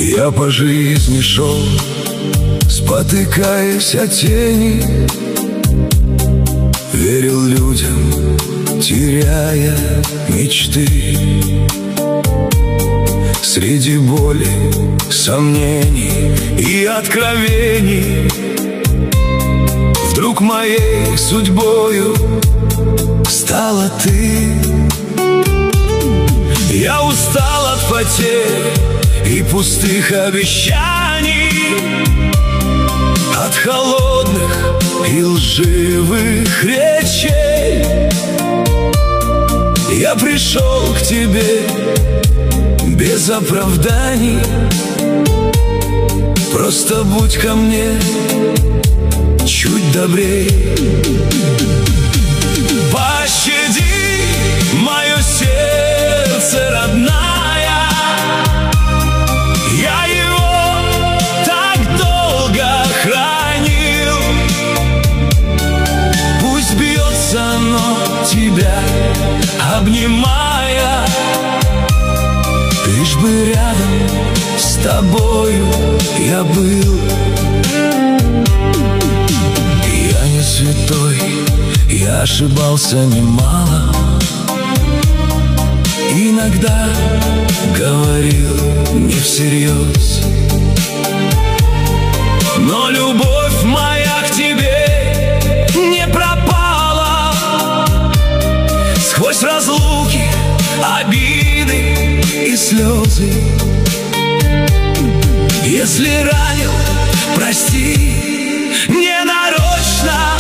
Я по жизни шел, спотыкаясь о тени, верил людям, теряя мечты. Среди боли, сомнений и откровений вдруг моей судьбою стала ты. Я устал от потерь и пустых обещаний, от холодных и лживых речей. Я пришел к тебе без оправданий, просто будь ко мне чуть добрей. Пощади мое сердце родная, я его так долго хранил. Пусть бьется оно тебя, обнимая, лишь бы рядом с тобою я был. Я не святой, я ошибался немало, иногда говорил не всерьез. Но любовь моя к тебе не пропала. Сквозь разлуки, обиды и слезы, если ранил, прости, ненарочно.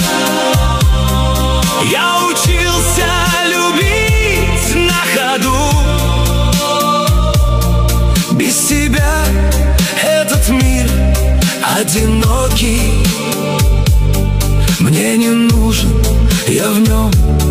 Я учился любить на ходу. Без тебя этот мир одинокий. Мне не нужен я в нем